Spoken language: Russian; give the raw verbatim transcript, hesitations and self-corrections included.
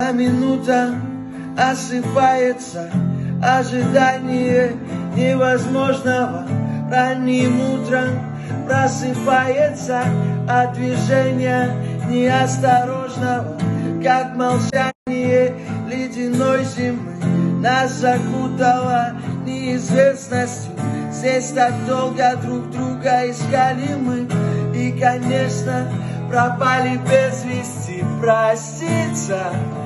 Минута осыпается, ожидание невозможного. Ранним утром просыпается от движения неосторожного, как молчание ледяной зимы нас закутало неизвестностью. Здесь так долго друг друга искали мы, и, конечно, пропали без вести. Проститься